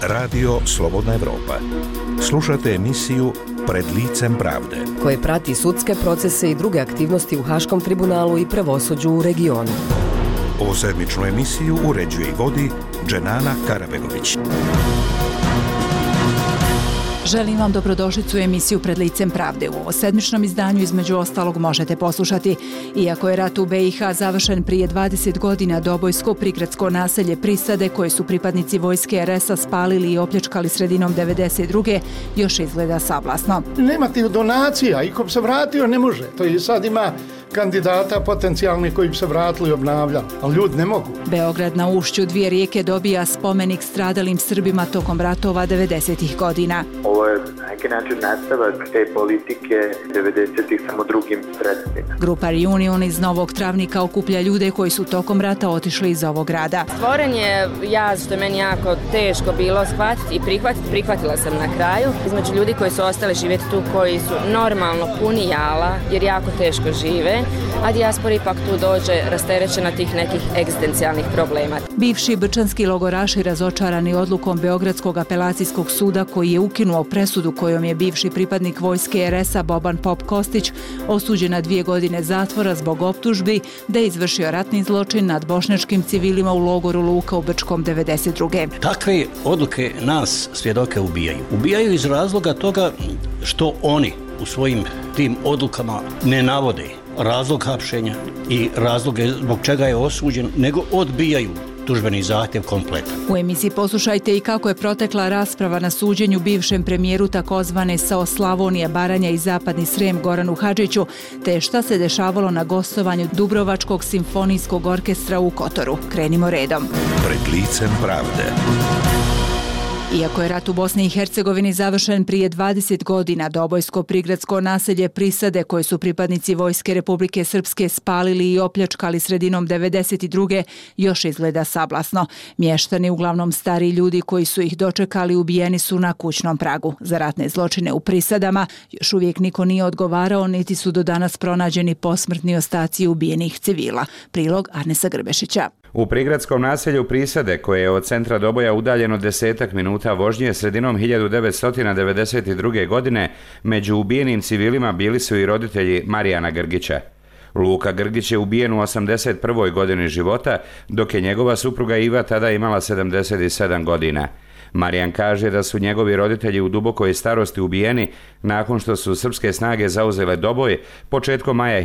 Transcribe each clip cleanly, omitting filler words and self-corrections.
Radio Slobodna Evropa. Slušate emisiju Pred licem pravde, koje prati sudske procese i druge aktivnosti u Haškom tribunalu i pravosuđu u regionu. Ovu sedmičnu emisiju uređuje i vodi Dženana Karabegović. Želim vam dobrodošlicu u emisiju Pred licem pravde. U ovo sedmičnom izdanju između ostalog možete poslušati. Iako je rat u BiH završen prije 20 godina, dobojsko prigradsko naselje Prisade, koje su pripadnici vojske RS-a spalili i opljačkali sredinom 92. još izgleda sablasno. Nema ti donacija i ko bi se vratio ne može. To i sad ima kandidata potencijalnih koji bi se vratili i obnavljali, ali ljudi ne mogu. Beograd na ušću dvije rijeke dobija spomenik stradalim Srbima tokom ratova 90-ih godina. Ovo je na neki način nastavak te politike 90-ih samo drugim sredstvima. Grupa Reunion iz Novog Travnika okuplja ljude koji su tokom rata otišli iz ovog grada. Stvoren je jaz što je meni jako teško bilo shvatiti i prihvatila sam na kraju. Između ljudi koji su ostali živjeti tu, koji su normalno puni jala jer jako teško žive, a dijaspora ipak tu dođe rasterećena tih nekih egzistencijalnih problema. Bivši brčanski logoraši razočarani odlukom Beogradskog apelacijskog suda, koji je ukinuo presudu kojom je bivši pripadnik vojske RS-a Boban Pop Kostić osuđen na 2 godine zatvora zbog optužbi da je izvršio ratni zločin nad bošnjačkim civilima u logoru Luka u Brčkom 92. Takve odluke nas svjedoke ubijaju. Ubijaju iz razloga toga što oni u svojim tim odlukama ne navode razlog hapšenja i razloge zbog čega je osuđen, nego odbijaju tužbeni zahtjev kompletan. U emisiji poslušajte i kako je protekla rasprava na suđenju bivšem premijeru takozvane SAO Slavonija, Baranja i Zapadni Srem Goranu Hadžiću, te šta se dešavalo na gostovanju Dubrovačkog simfonijskog orkestra u Kotoru. Krenimo redom. Pred licem pravde. Iako je rat u Bosni i Hercegovini završen prije 20 godina, dobojsko prigradsko naselje Prisade, koje su pripadnici vojske Republike Srpske spalili i opljačkali sredinom 92. još izgleda sablasno. Mještani, uglavnom stari ljudi koji su ih dočekali, ubijeni su na kućnom pragu. Za ratne zločine u Prisadama još uvijek niko nije odgovarao, niti su do danas pronađeni posmrtni ostaci ubijenih civila. Prilog Arnesa Grbešića. U prigradskom naselju Prisade, koje je od centra Doboja udaljeno 10 minuta vožnje, sredinom 1992. godine, među ubijenim civilima bili su i roditelji Marijana Grgića. Luka Grgić je ubijen u 81. godini života, dok je njegova supruga Iva tada imala 77 godina. Marijan kaže da su njegovi roditelji u dubokoj starosti ubijeni nakon što su srpske snage zauzele Doboj početkom maja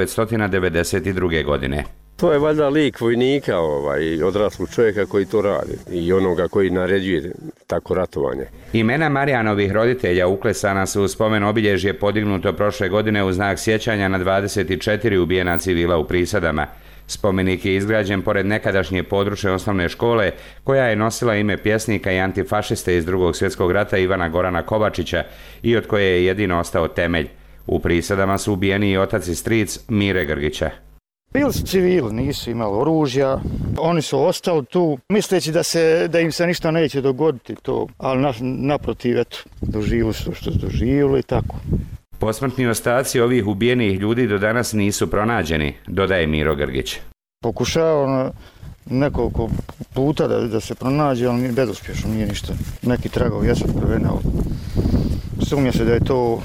1992. godine. To je valjda lik vojnika, odraslog čovjeka koji to radi i onoga koji naređuje tako ratovanje. Imena Marijanovih roditelja uklesana su u spomen obilježje podignuto prošle godine u znak sjećanja na 24 ubijena civila u Prisadama. Spomenik je izgrađen pored nekadašnje područne osnovne škole, koja je nosila ime pjesnika i antifašiste iz Drugog svjetskog rata Ivana Gorana Kovačića i od koje je jedino ostao temelj. U Prisadama su ubijeni i otac i stric Mire Grgića. Bili su civili, nisu imali oružja, oni su ostali tu misleći da im se ništa neće dogoditi to, ali naprotiv, eto, doživjeli su što su doživjeli i tako. Posmrtni ostaci ovih ubijenih ljudi do danas nisu pronađeni, dodaje Miro Grgić. Pokušao nekoliko puta da se pronađe, ali bezuspješno, nije ništa. Neki tragovi jesu otkriveni, ali sumnja se da je to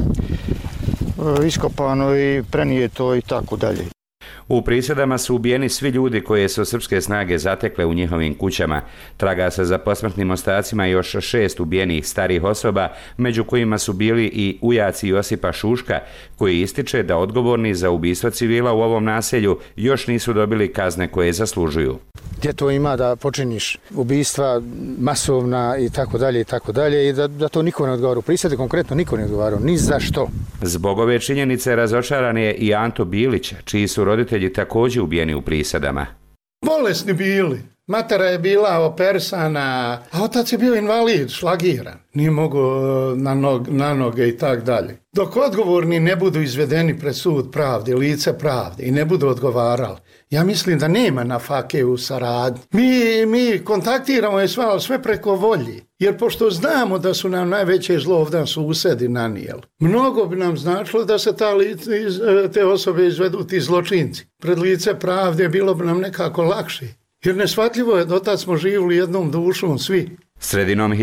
iskopano i prenijeto i tako dalje. U Prisadama su ubijeni svi ljudi koje su srpske snage zatekle u njihovim kućama. Traga se za posmrtnim ostacima još 6 ubijenih starih osoba, među kojima su bili i ujaci Josipa Šuška, koji ističe da odgovorni za ubistvo civila u ovom naselju još nisu dobili kazne koje zaslužuju. Gdje to ima da počiniš ubistva masovna i tako dalje i da to niko ne odgovara. U Prisadi konkretno niko ne odgovarao, ni za što. Zbog ove činjenice razočaran je i Anto Bilić, čiji su roditelji također ubijeni u Prisadama. Bolesni bili. Matera je bila operisana, a otac je bio invalid, šlagiran. Nije mogao na noge i tak dalje. Dok odgovorni ne budu izvedeni pred sud pravde, lice pravde i ne budu odgovarali, ja mislim da nema na fakeu saradnji. Mi kontaktiramo sve preko volji. Jer pošto znamo da su nam najveće zlo ovdje susedi nanijeli, mnogo bi nam značilo da se te osobe izvedu ti zločinci. Pred lice pravde bilo bi nam nekako lakše. Jer neshvatljivo je, dotad smo živjeli jednom dušom svi. Sredinom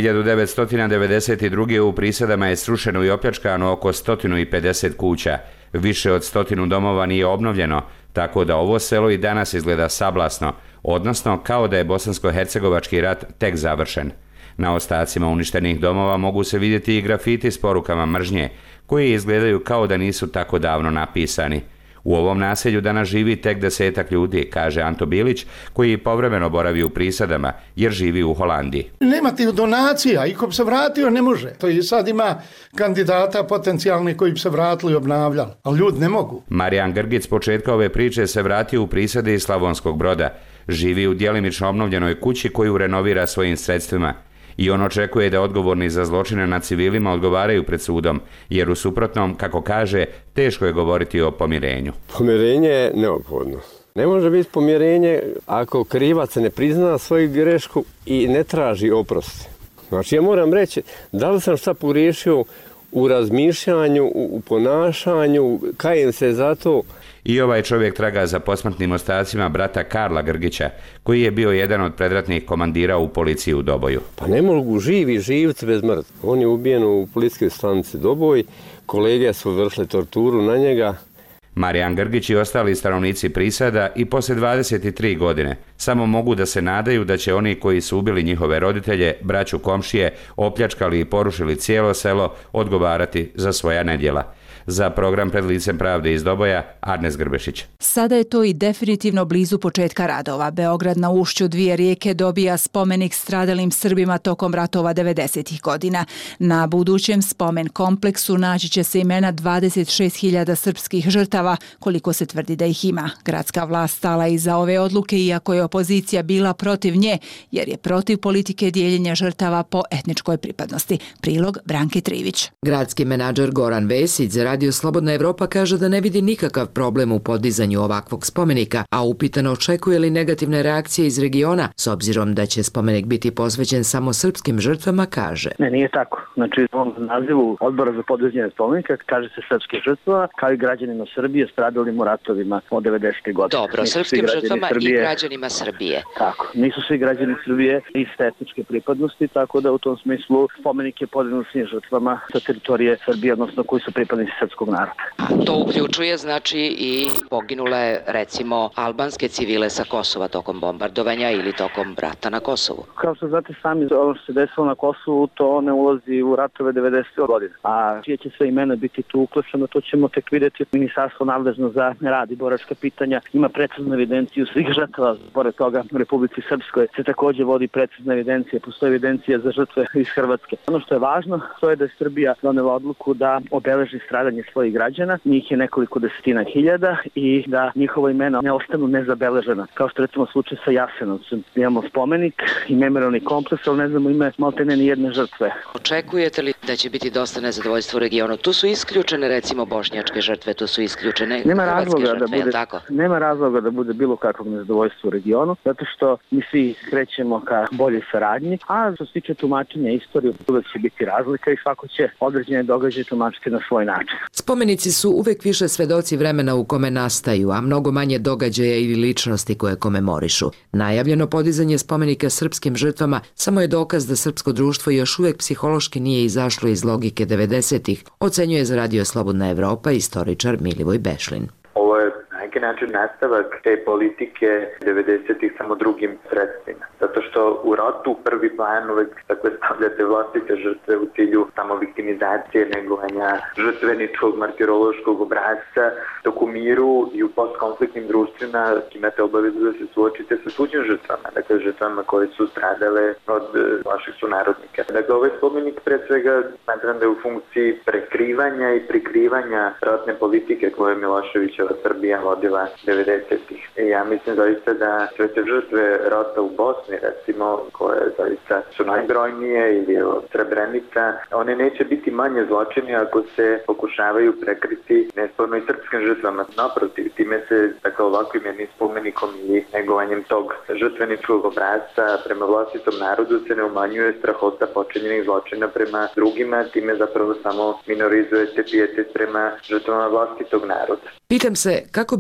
1992. u Prisadama je srušeno i opljačkano oko 150 kuća. Više od 100 domova nije obnovljeno, tako da ovo selo i danas izgleda sablasno, odnosno kao da je bosansko-hercegovački rat tek završen. Na ostacima uništenih domova mogu se vidjeti i grafiti s porukama mržnje, koji izgledaju kao da nisu tako davno napisani. U ovom naselju danas živi tek 10 ljudi, kaže Anto Bilić, koji povremeno boravi u Prisadama jer živi u Holandiji. Nema tih donacija i ko bi se vratio ne može. To i sad ima kandidata potencijalni koji bi se vratili i obnavljali, ali ljudi ne mogu. Marijan Grgić s početka ove priče se vratio u Prisade iz Slavonskog Broda. Živi u djelimično obnovljenoj kući koju renovira svojim sredstvima. I on očekuje da odgovorni za zločine nad civilima odgovaraju pred sudom, jer u suprotnom, kako kaže, teško je govoriti o pomirenju. Pomirenje je neophodno. Ne može biti pomirenje ako krivac ne prizna svoju grešku i ne traži oprost. Znači, ja moram reći, da li sam šta pogriješio u razmišljanju, u ponašanju, kajem se za to. I ovaj čovjek traga za posmrtnim ostacima brata Karla Grgića, koji je bio jedan od predratnih komandira u policiji u Doboju. Pa ne mogu živi živci bez mrtvi. On je ubijen u policijskoj stanici Doboj, kolege su vršile torturu na njega. Marijan Grgić i ostali stanovnici Prisada i poslije 23 godine samo mogu da se nadaju da će oni koji su ubili njihove roditelje, braću komšije, opljačkali i porušili cijelo selo, odgovarati za svoja nedjela. Za program Pred licem pravde iz Doboja, Arnes Grbešić. Sada je to i definitivno blizu početka radova. Beograd na ušću dvije rijeke dobija spomenik stradalim Srbima tokom ratova 90. godina. Na budućem spomen kompleksu naći će se imena 26.000 srpskih žrtava, koliko se tvrdi da ih ima. Gradska vlast stala iza ove odluke, iako je opozicija bila protiv nje, jer je protiv politike dijeljenja žrtava po etničkoj pripadnosti. Prilog Branke Trivić. Gradski menadžer Goran Vesić za Radio Slobodna Evropa kaže da ne vidi nikakav problem u podizanju ovakvog spomenika, a upitano očekuje li negativne reakcije iz regiona, s obzirom da će spomenik biti posvećen samo srpskim žrtvama, kaže. Ne, nije tako. Znači, u ovom nazivu Odbora za podizanje spomenika kaže se srpskih žrtava, kao i građanima Srbije stradalim u ratovima od 90. godine. Dobro, srpskim žrtvama i građanima Srbije. Tako, nisu svi građani Srbije iste etničke pripadnosti, tako da u tom smislu spomenik je podignut svim žrtvama sa teritorije Srbije, odnosno koji su pripadnici srpskog naroda. A to uključuje znači i poginule, recimo, albanske civile sa Kosova tokom bombardovanja ili tokom rata na Kosovu. Kao što znate sami, ono što se desilo na Kosovu, to ne ulazi u ratove 90. godine. A čije će sve imena biti tu uključeno, to ćemo tek vidjeti. Ministarstvo nadležno za rad i boračka pitanja ima preciznu evidenciju svih žrtava. Pored toga, u Republici Srpskoj se također vodi precizna evidencija, postoji evidencija za žrtve iz Hrvatske. Ono što je važno, to je da je Srbija donela odluku da obeleži stradanje svojih građana, njih je nekoliko desetina hiljada i da njihova imena ne ostanu nezabeležena. Kao što recimo slučaj sa Jasenovcem. Imamo spomenik i memorialni kompleks, ali ne znamo ime maltene ni jedne žrtve. Očekujete li da će biti dosta nezadovoljstva u regionu? Tu su isključene recimo bošnjačke žrtve, tu su isključene hrvatske žrtve, tako? Nema razloga da bude bilo kakvog nezadovoljstva u regionu, zato što mi svi krećemo ka boljoj saradnji, a što se tiče tumačenja istorije, uvek će biti razlika i svako će određene događaje tumačiti na svoj način. Spomenici su uvek više svedoci vremena u kome nastaju, a mnogo manje događaja ili ličnosti koje komemorišu. Najavljeno podizanje spomenika srpskim žrtvama samo je dokaz da srpsko društvo još uvek psihološki nije izašlo iz logike 90-ih, ocenjuje za Radio Slobodna Evropa istoričar Milivoj Bešlin. Ovo je na neki način nastavak te politike 90-ih samo drugim sredstvima. Zato što u ratu prvi plan uvek stavljate vlastite žrtve u cilju samo viktimizacije, negovanja žrtveničkog, martirološkog obrasca, dok u miru i u postkonfliktnim društvima imate obavezu da se suočite sa tuđim žrtvama, dakle žrtvama koje su stradale od vaših sunarodnika. Dakle, ovaj spomenik pre svega smatram da je u funkciji prekrivanja i prikrivanja ratne politike koje je Miloševićeva Srbija vodila 90-ih. Ja mislim zaista da sve te žrtve rata u Bosni, recimo, koje zaista su najbrojnije, ili od Srebrenica, one neće biti manje zločini ako se pokušavaju prekriti nesporno i srpskim žrtvama. Naprotiv, time se ovakvim jednim spomenikom i negovanjem tog žrtveničkog obrasca prema vlastitom narodu se ne umanjuje strahota počinjenih zločina prema drugima, time zapravo samo minorizujete pijetet prema žrtvama vlastitog naroda. Pitam se kako bi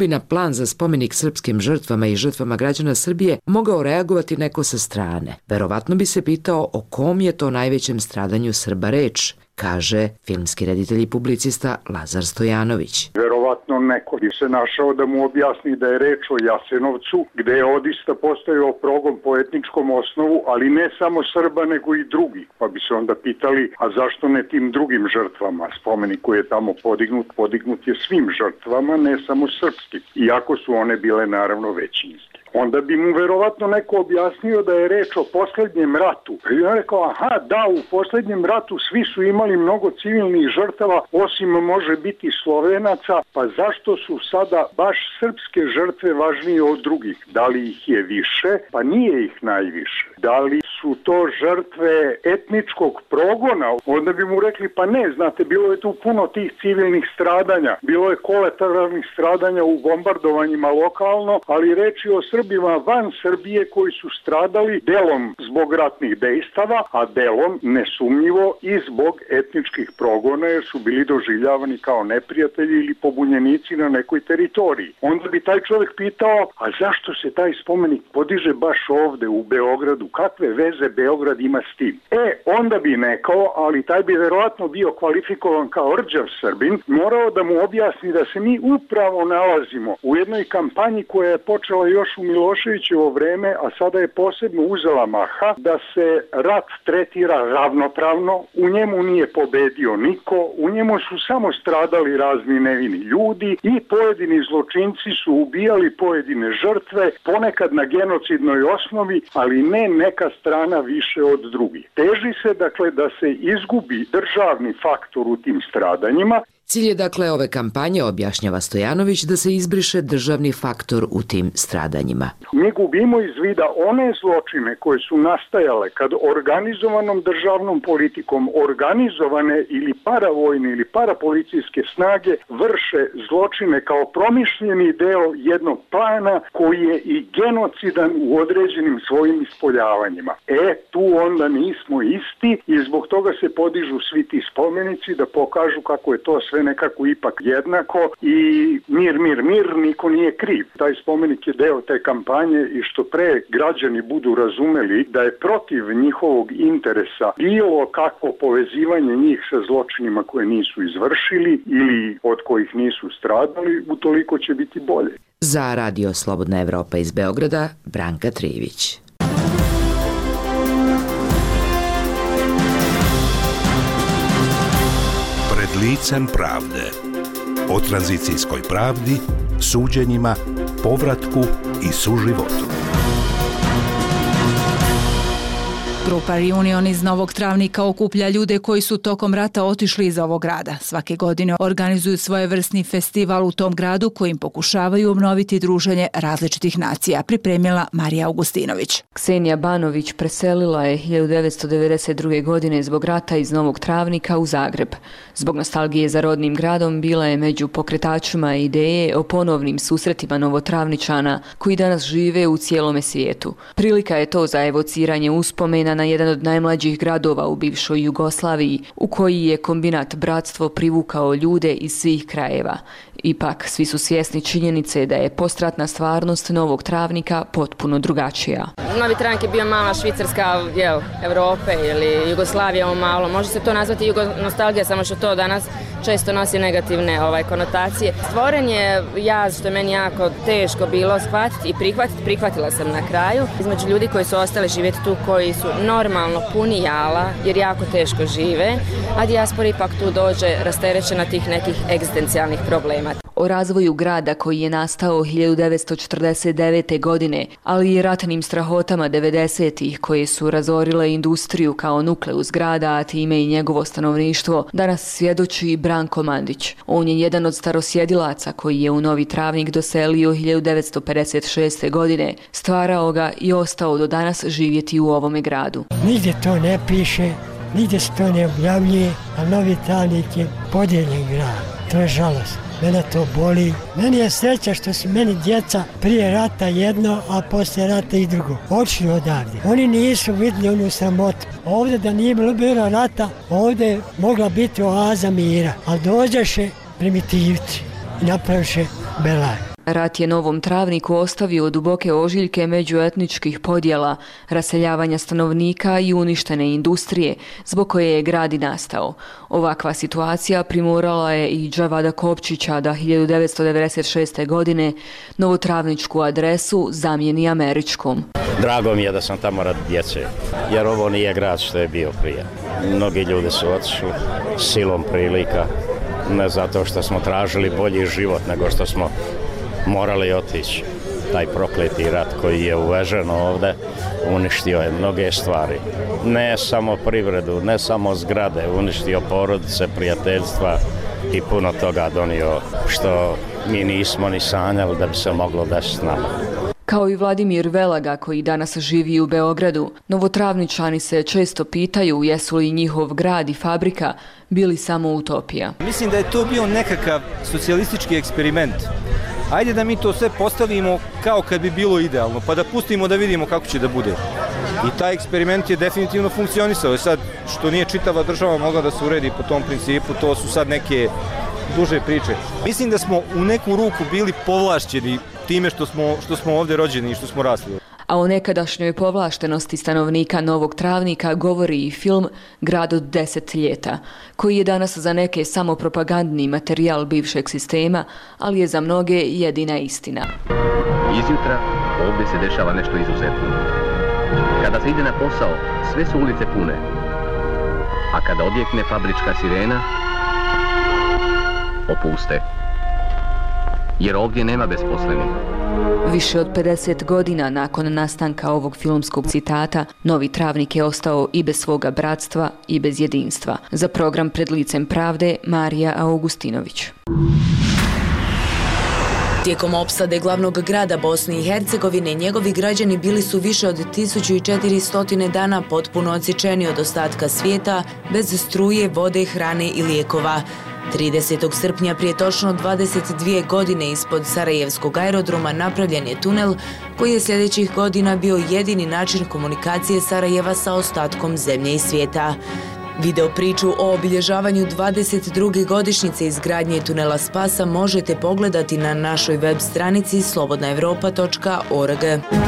na plan za spomenik srpskim žrtvama i žrtvama građana Srbije mogao reagovati neko sa strane. Verovatno bi se pitao o kom je to najvećem stradanju Srba reč, kaže filmski reditelj i publicista Lazar Stojanović. Verovatno neko bi se našao da mu objasni da je reč o Jasenovcu, gde je odista postojao progon po etničkom osnovu, ali ne samo Srba nego i drugih. Pa bi se onda pitali, a zašto ne tim drugim žrtvama? Spomenik koji je tamo podignut je svim žrtvama, ne samo srpskim, iako su one bile naravno većinske. Onda bi mu verovatno neko objasnio da je reč o poslednjem ratu. I on rekao, aha, da, u poslednjem ratu svi su imali mnogo civilnih žrtava, osim može biti Slovenaca, pa zašto su sada baš srpske žrtve važnije od drugih? Da li ih je više? Pa nije ih najviše. Da li su to žrtve etničkog progona? Onda bi mu rekli, pa ne, znate, bilo je tu puno tih civilnih stradanja, bilo je kolateralnih stradanja u bombardovanjima lokalno, ali reč je o Srbima van Srbije koji su stradali delom zbog ratnih dejstava, a delom nesumnjivo i zbog etničkih progona jer su bili doživljavani kao neprijatelji ili pobunjenici na nekoj teritoriji. Onda bi taj čovjek pitao, a zašto se taj spomenik podiže baš ovde u Beogradu? Kakve veze Beograd ima s tim? Onda bi nekao, ali taj bi verovatno bio kvalifikovan kao rđav Srbin, morao da mu objasni da se mi upravo nalazimo u jednoj kampanji koja je počela još u Miloševićevo vreme, a sada je posebno uzela maha, da se rat tretira ravnopravno, u njemu nije pobedio niko, u njemu su samo stradali razni nevini ljudi i pojedini zločinci su ubijali pojedine žrtve, ponekad na genocidnoj osnovi, ali ne neka strana više od drugih. Teži se dakle da se izgubi državni faktor u tim stradanjima. Cilj je dakle ove kampanje, objašnjava Stojanović, da se izbriše državni faktor u tim stradanjima. Mi gubimo iz vida one zločine koje su nastajale kad organizovanom državnom politikom organizovane ili paravojne ili parapolicijske snage vrše zločine kao promišljeni deo jednog plana koji je i genocidan u određenim svojim ispoljavanjima. Tu onda nismo isti i zbog toga se podižu svi ti spomenici da pokažu kako je to sve nekako ipak jednako i mir, niko nije kriv. Taj spomenik je deo te kampanje i što pre građani budu razumeli da je protiv njihovog interesa bilo kakvo povezivanje njih sa zločinima koje nisu izvršili ili od kojih nisu stradali, utoliko će biti bolje. Za Radio Slobodna Evropa iz Beograda, Branka Trivić. Licem pravde. O tranzicijskoj pravdi, suđenjima, povratku i suživotu. Grupa Reunion iz Novog Travnika okuplja ljude koji su tokom rata otišli iz ovog grada. Svake godine organizuju svojevrsni festival u tom gradu kojim pokušavaju obnoviti druženje različitih nacija, pripremila Marija Augustinović. Ksenija Banović preselila je 1992. godine zbog rata iz Novog Travnika u Zagreb. Zbog nostalgije za rodnim gradom bila je među pokretačima ideje o ponovnim susretima Novotravničana koji danas žive u cijelome svijetu. Prilika je to za evociranje uspomena na jedan od najmlađih gradova u bivšoj Jugoslaviji, u koji je kombinat Bratstvo privukao ljude iz svih krajeva. Ipak, svi su svjesni činjenice da je postratna stvarnost Novog Travnika potpuno drugačija. Novi Travnik je bio mala Švicarska Evrope ili Jugoslavija malo. Može se to nazvati jugonostalgija, samo što to danas često nosi negativne konotacije. Stvoren je jaz, što je meni jako teško bilo shvatiti i prihvatila sam na kraju, između ljudi koji su ostali živjeti tu, koji su normalno puni jala, jer jako teško žive, a dijaspora ipak tu dođe rasterećena tih nekih egzistencijalnih problema. O razvoju grada koji je nastao 1949. godine, ali i ratnim strahotama 90-ih koje su razorile industriju kao nukleus grada, a time i njegovo stanovništvo, danas svjedoči Branko Mandić. On je jedan od starosjedilaca koji je u Novi Travnik doselio 1956. godine, stvarao ga i ostao do danas živjeti u ovome gradu. Nigdje to ne piše, nigdje se to ne objavljuje, a Novi Travnik je podijeljen grad. To je žalost. Mene to boli. Meni je sreća što su meni djeca prije rata jedno, a poslije rata i drugo. Otišli odavde. Oni nisu vidjeli onu sramotu. Ovdje da nije bilo rata, ovdje je mogla biti oaza mira. Ali dođeše primitivci i napraviše belaj. Rat je Novom Travniku ostavio duboke ožiljke međuetničkih podjela, raseljavanja stanovnika i uništene industrije, zbog koje je grad i nastao. Ovakva situacija primorala je i Džavada Kopčića da 1996. godine novotravničku adresu zamijeni američkom. Drago mi je da sam tamo radi djece, jer ovo nije grad što je bio prije. Mnogi ljudi su otišli silom prilika, ne zato što smo tražili bolji život, nego što smo morali otići. Taj prokleti rat koji je uvežen ovdje uništio je mnoge stvari. Ne samo privredu, ne samo zgrade, uništio porodice, prijateljstva i puno toga donio što mi nismo ni sanjali da bi se moglo desiti s nama. Kao i Vladimir Velaga koji danas živi u Beogradu, Novotravničani se često pitaju jesu li njihov grad i fabrika bili samo utopija. Mislim da je to bio nekakav socijalistički eksperiment. Ajde da mi to sve postavimo kao kad bi bilo idealno, pa da pustimo da vidimo kako će da bude. I taj eksperiment je definitivno funkcionisao. Sad, što nije čitava država mogla da se uredi po tom principu, to su sad neke duže priče. Mislim da smo u neku ruku bili povlašćeni time što smo ovdje rođeni i što smo rasli. A o nekadašnjoj povlaštenosti stanovnika Novog Travnika govori i film Grad od 10 ljeta, koji je danas za neke samo propagandni materijal bivšeg sistema, ali je za mnoge jedina istina. Izjutra ovdje se dešava nešto izuzetno. Kada se ide na posao, sve su ulice pune, a kada odjekne fabrička sirena, opuste. Jer ovdje nema besposlenih. Više od 50 godina nakon nastanka ovog filmskog citata, Novi Travnik je ostao i bez svoga bratstva i bez jedinstva. Za program Pred licem pravde, Marija Augustinović. Tijekom opsade glavnog grada Bosne i Hercegovine, njegovi građani bili su više od 1400 dana potpuno odsječeni od ostatka svijeta, bez struje, vode, hrane i lijekova. 30. srpnja prije točno 22 godine ispod Sarajevskog aerodroma napravljen je tunel koji je sljedećih godina bio jedini način komunikacije Sarajeva sa ostatkom zemlje i svijeta. Video priču o obilježavanju 22. godišnjice izgradnje tunela Spasa možete pogledati na našoj web stranici slobodnaevropa.org.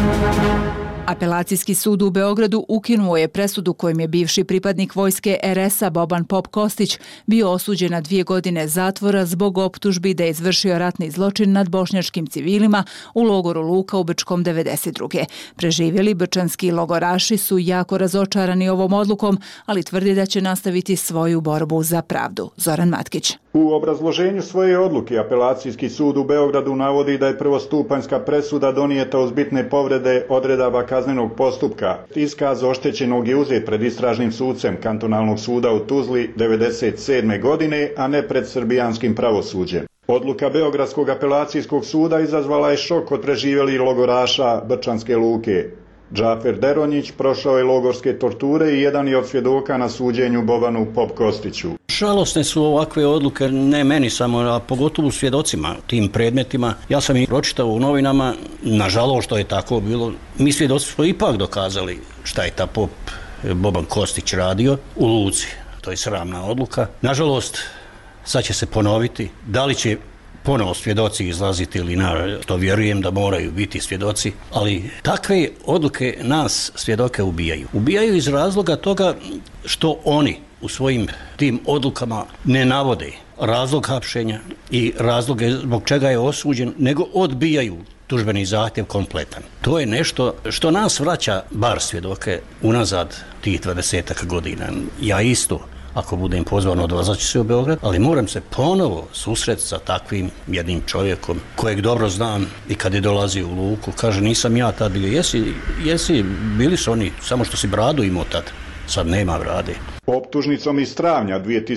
Apelacijski sud u Beogradu ukinuo je presudu kojim je bivši pripadnik vojske RS-a Boban Pop Kostić bio osuđen na 2 godine zatvora zbog optužbi da je izvršio ratni zločin nad bošnjačkim civilima u logoru Luka u Brčkom 92. Preživjeli brčanski logoraši su jako razočarani ovom odlukom, ali tvrdi da će nastaviti svoju borbu za pravdu. Zoran Matkić. U obrazloženju svoje odluke Apelacijski sud u Beogradu navodi da je prvostupanjska presuda donijeta uz bitne povrede odredaba kaznenog postupka. Iskaz oštećenog je uzet pred istražnim sucem kantonalnog suda u Tuzli 1997. godine, a ne pred srbijanskim pravosuđem. Odluka Beogradskog apelacijskog suda izazvala je šok kod preživjelih logoraša Brčanske Luke. Džafer Deronjić prošao je logorske torture i jedan je od svjedoka na suđenju Bobanu Pop Kostiću. Žalosne su ovakve odluke, ne meni samo, a pogotovo svjedocima tim predmetima. Ja sam ih pročitao u novinama, nažalost što je tako bilo. Mi svjedoci smo ipak dokazali šta je ta Pop Boban Kostić radio u Luci. To je sramna odluka. Nažalost, sad će se ponoviti. Da li će ponovo svjedoci izlaziti ili ne, to vjerujem da moraju biti svjedoci, ali takve odluke nas svjedoke ubijaju. Ubijaju iz razloga toga što oni u svojim tim odlukama ne navode razlog hapšenja i razloge zbog čega je osuđen, nego odbijaju tužbeni zahtjev kompletan. To je nešto što nas vraća, bar svjedoke, unazad tih 20 godina. Ja isto, ako budem pozvan, odvazat ću se u Beograd, ali moram se ponovo susreti sa takvim jednim čovjekom kojeg dobro znam i kad je dolazio u Luku, kaže nisam ja tad bio, jesi, bili su oni, samo što si bradu imao tad, sad nema brade. Optužnicom iz travnja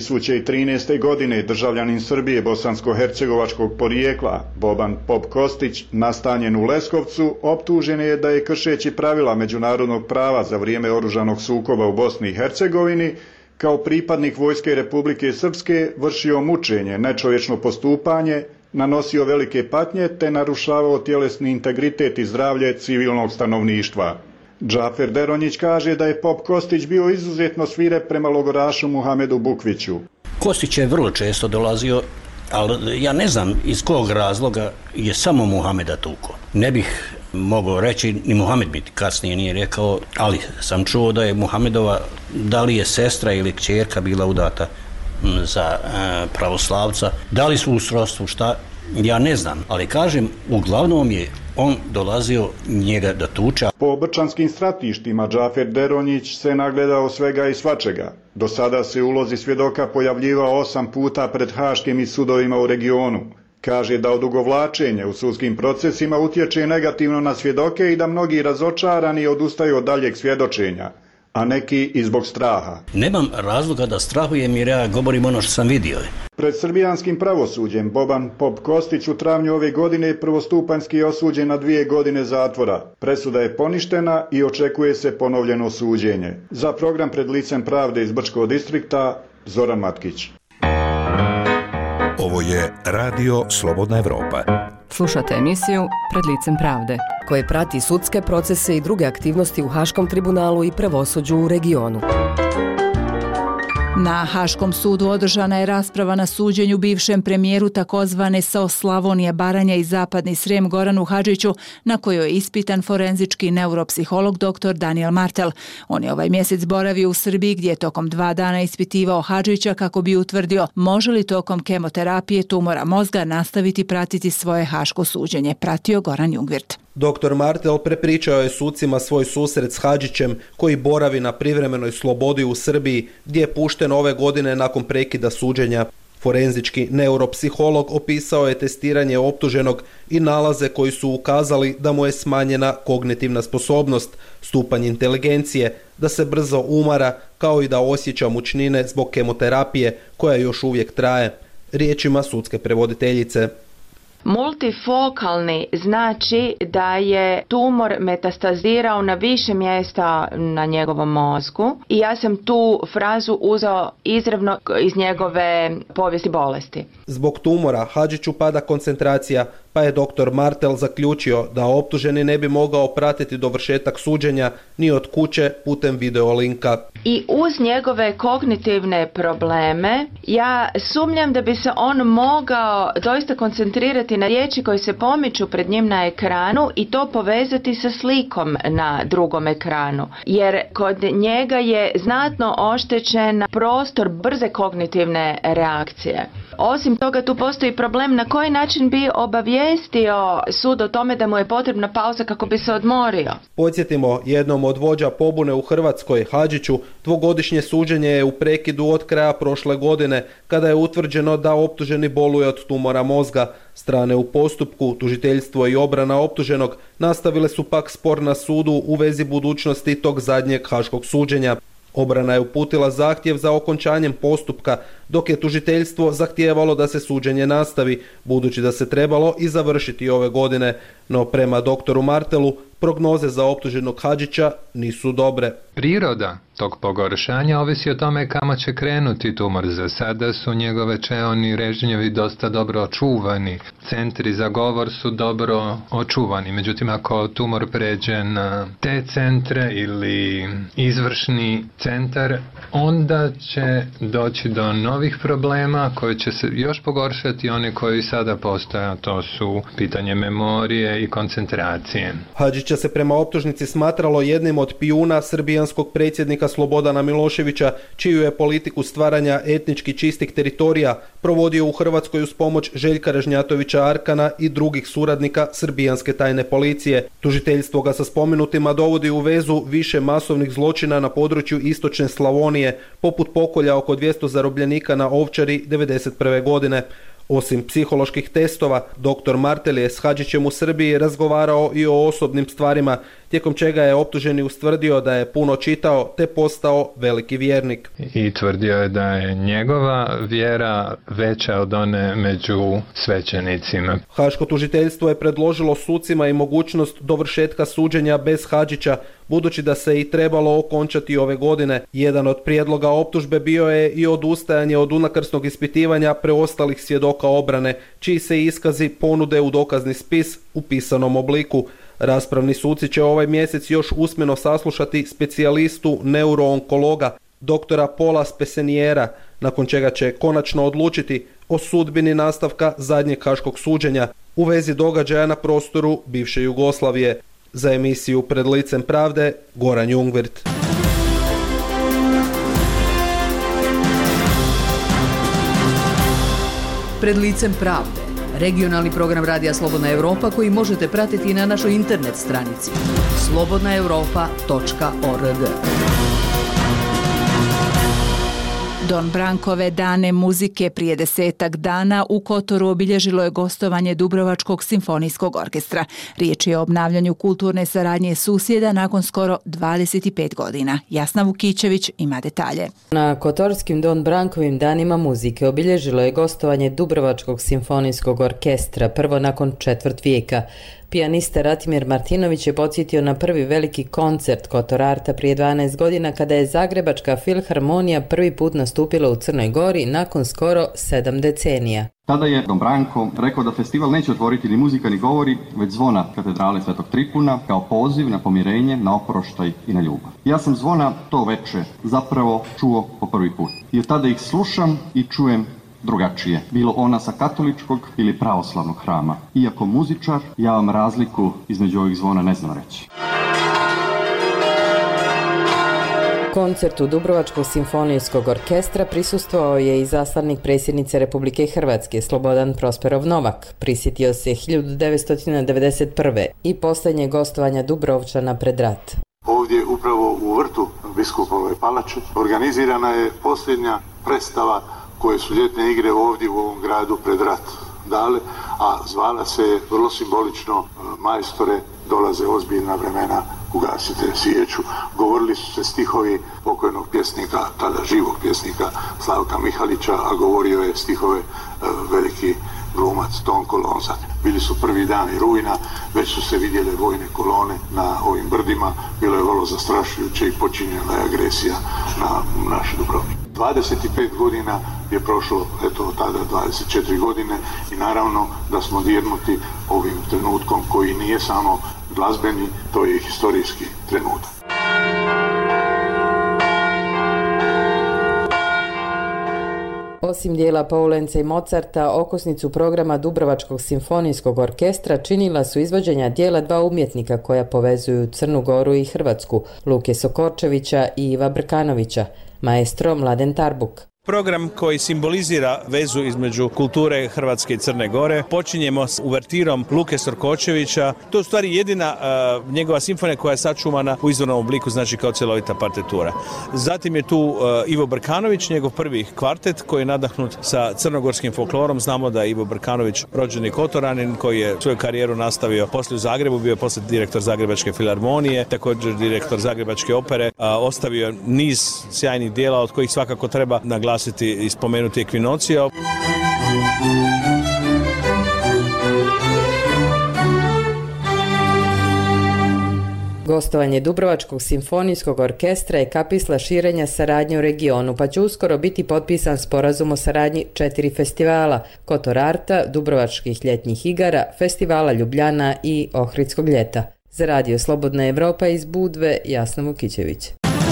2013. godine državljanin Srbije bosansko-hercegovačkog porijekla Boban Pop Kostić, nastanjen u Leskovcu, optužen je da je kršeći pravila međunarodnog prava za vrijeme oružanog sukoba u Bosni i Hercegovini kao pripadnik Vojske Republike Srpske vršio mučenje, nečovječno postupanje, nanosio velike patnje te narušavao tjelesni integritet i zdravlje civilnog stanovništva. Džafer Deronjić kaže da je Pop Kostić bio izuzetno svirep prema logorašu Muhamedu Bukviću. Kostić je vrlo često dolazio, ali ja ne znam iz kog razloga je samo Muhameda tuko. Ne bih mogao reći, ni Muhamed mi kasnije nije rekao, ali sam čuo da je Muhamedova, da li je sestra ili kćerka bila udata za pravoslavca, da li su u srodstvu, šta, ja ne znam, ali kažem, uglavnom je on dolazio njega da tuča. Po brčanskim stratištima Džafer Deronjić se nagledao svega i svačega. Do sada se u ulozi svjedoka pojavljivao 8 puta pred haškim i sudovima u regionu. Kaže da odugovlačenje u sudskim procesima utječe negativno na svjedoke i da mnogi razočarani odustaju od daljeg svjedočenja, a neki i zbog straha. Nemam razloga da strahujem jer ja govorim ono što sam vidio. Pred srbijanskim pravosuđem Boban Pop Kostić u travnju ove godine prvostupanjski je osuđen na 2 godine zatvora. Presuda je poništena i očekuje se ponovljeno suđenje. Za program Pred licem pravde iz Brčkog distrikta, Zoran Matkić. Ovo je Radio Slobodna Evropa. Slušate emisiju Pred licem pravde, koje prati sudske procese i druge aktivnosti u Haškom tribunalu i pravosuđu u regionu. Na Haškom sudu održana je rasprava na suđenju bivšem premijeru takozvane SO Slavonije, Baranja i Zapadni Srem Goranu Hadžiću, na kojoj je ispitan forenzički neuropsiholog dr. Daniel Martel. On je ovaj mjesec boravio u Srbiji gdje je tokom 2 dana ispitivao Hadžića kako bi utvrdio može li tokom kemoterapije tumora mozga nastaviti pratiti svoje haško suđenje. Pratio Goran Jungvirt. Dr. Martel prepričao je sucima svoj susret s Hadžićem koji boravi na privremenoj slobodi u Srbiji gdje je pušten ove godine nakon prekida suđenja. Forenzički neuropsiholog opisao je testiranje optuženog i nalaze koji su ukazali da mu je smanjena kognitivna sposobnost, stupanj inteligencije, da se brzo umara kao i da osjeća mučnine zbog kemoterapije koja još uvijek traje. Riječima sudske prevoditeljice. Multifokalni znači da je tumor metastazirao na više mjesta na njegovom mozgu i ja sam tu frazu uzeo izravno iz njegove povijesti bolesti. Zbog tumora Hadžiću pada koncentracija, pa je dr. Martel zaključio da optuženi ne bi mogao pratiti dovršetak suđenja ni od kuće putem videolinka. I uz njegove kognitivne probleme ja sumnjam da bi se on mogao doista koncentrirati na riječi koje se pomiču pred njim na ekranu i to povezati sa slikom na drugom ekranu. Jer kod njega je znatno oštećen prostor brze kognitivne reakcije. Osim toga tu postoji problem na koji način bi obavijestio sud o tome da mu je potrebna pauza kako bi se odmorio. Podsjetimo, jednom od vođa pobune u Hrvatskoj, Hadžiću, 2-godišnje suđenje je u prekidu od kraja prošle godine kada je utvrđeno da optuženi boluje od tumora mozga. Strane u postupku, tužiteljstvo i obrana optuženog nastavile su pak spor na sudu u vezi budućnosti tog zadnjeg haškog suđenja. Obrana je uputila zahtjev za okončanjem postupka, dok je tužiteljstvo zahtijevalo da se suđenje nastavi, budući da se trebalo i završiti ove godine. No prema doktoru Martelu, prognoze za optuženog Hadžića nisu dobre. Priroda tog pogoršanja ovisi o tome kamo će krenuti tumor. Za sada su njegove čeoni režnjevi dosta dobro očuvani. Centri za govor su dobro očuvani. Međutim, ako tumor pređe na te centre ili izvršni centar, onda će doći do novih problema koji će se još pogoršati, oni koji sada postoje, a to su pitanje memorije i koncentracije. Hadžića se prema optužnici smatralo jednim od pijuna srbijanskog predsjednika Slobodana Miloševića, čiju je politiku stvaranja etnički čistih teritorija provodio u Hrvatskoj uz pomoć Željka Ražnjatovića Arkana i drugih suradnika srbijanske tajne policije. Tužiteljstvo ga sa spomenutima dovodi u vezu više masovnih zločina na području istočne Slavonije, poput pokolja oko 200 zarobljenika na Ovčari 1991. godine. Osim psiholoških testova, dr. Martel je s Hadžićem u Srbiji razgovarao i o osobnim stvarima, tijekom čega je optuženi ustvrdio da je puno čitao te postao veliki vjernik. I tvrdio je da je njegova vjera veća od one među svećenicima. Haško tužiteljstvo je predložilo sucima i mogućnost dovršetka suđenja bez Hadžića, budući da se i trebalo okončati ove godine. Jedan od prijedloga optužbe bio je i odustajanje od unakrsnog ispitivanja preostalih svjedoka obrane, čiji se iskazi ponude u dokazni spis u pisanom obliku. Raspravni suci će ovaj mjesec još usmeno saslušati specijalistu neuroonkologa, doktora Paula Speseniera, nakon čega će konačno odlučiti o sudbini nastavka zadnjeg haškog suđenja u vezi događaja na prostoru bivše Jugoslavije. Za emisiju Pred licem pravde, Goran Jungwirth. Pred licem pravde, regionalni program Radija Slobodna Europa koji možete pratiti na našoj internet stranici slobodnaeuropa.org. Don Brankove dane muzike prije 10 dana u Kotoru obilježilo je gostovanje Dubrovačkog simfonijskog orkestra. Riječ je o obnavljanju kulturne saradnje susjeda nakon skoro 25 godina. Jasna Vukićević ima detalje. Na Kotorskim Don Brankovim danima muzike obilježilo je gostovanje Dubrovačkog simfonijskog orkestra, prvo nakon četvrt vijeka. Pijanista Ratimir Martinović je podsjetio na prvi veliki koncert Kotorarta prije 12 godina kada je Zagrebačka filharmonija prvi put nastupila u Crnoj Gori nakon skoro 7 decenija. Tada je Don Branko rekao da festival neće otvoriti ni muzika ni govori, već zvona katedrale Svetog Tripuna kao poziv na pomirenje, na oproštaj i na ljubav. Ja sam zvona to veče zapravo čuo po prvi put. I od tada ih slušam i čujem drugačije, bilo ona sa katoličkog ili pravoslavnog hrama. Iako muzičar, ja vam razliku između ovih zvona ne znam reći. Koncertu Dubrovačkog simfonijskog orkestra prisustvovao je i zaslanik predsjednice Republike Hrvatske, Slobodan Prosperov Novak. Prisjetio se 1991. i posljednje gostovanja Dubrovčana pred rat. Ovdje, upravo u vrtu Biskupove palače, organizirana je posljednja predstava koje su ljetne igre ovdje u ovom gradu pred rat dale, a zvala se vrlo simbolično Majstore, dolaze ozbiljna vremena, ugasite svijeću. Govorili su se stihovi pokojnog pjesnika, tada živog pjesnika Slavka Mihalića, a govorio je stihove veliki glumac Tonko Lonzat. Bili su prvi dani rujna, već su se vidjele vojne kolone na ovim brdima, bilo je vrlo zastrašujuće i počinjena je agresija na naš Dubrovnik. 25 godina je prošlo, eto tada 24 godine i naravno da smo dirnuti ovim trenutkom koji nije samo glazbeni, to je i historijski trenutak. Osim dijela Poulenca i Mozarta, okosnicu programa Dubrovačkog simfonijskog orkestra činila su izvođenja dijela dva umjetnika koja povezuju Crnu Goru i Hrvatsku, Luke Sokorčevića i Iva Brkanovića, maestro Mladen Tarbuk. Program koji simbolizira vezu između kulture Hrvatske i Crne Gore. Počinjemo s uvertirom Luke Sorkočevića. To je u stvari jedina njegova simfonija koja je sačuvana u izvornom obliku, znači kao cjelovita partitura. Zatim je tu Ivo Brkanović, njegov prvi kvartet koji je nadahnut sa crnogorskim folklorom. Znamo da je Ivo Brkanović rođeni Kotoranin koji je svoju karijeru nastavio poslije u Zagrebu, bio je poslije direktor Zagrebačke filharmonije, također direktor Zagrebačke opere, ostavio niz sjajnih dijela od kojih svakako treba naglasiti i spomenuti Ekvinocija. Gostovanje Dubrovačkog simfonijskog orkestra je kapisla širenja saradnje u regionu, pa će uskoro biti potpisan sporazum o saradnji 4 festivala: Kotorarta, Dubrovačkih ljetnih igara, Festivala Ljubljana i Ohridskog ljeta. Za Radio Slobodna Europa iz Budve, Jasna Vukićević.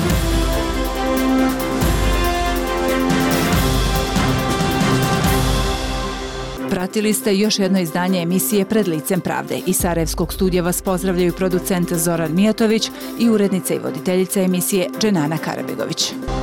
Pratili ste još jedno izdanje emisije Pred licem pravde. Iz Sarajevskog studija vas pozdravljaju producent Zoran Mijatović i urednica i voditeljica emisije Dženana Karabegović.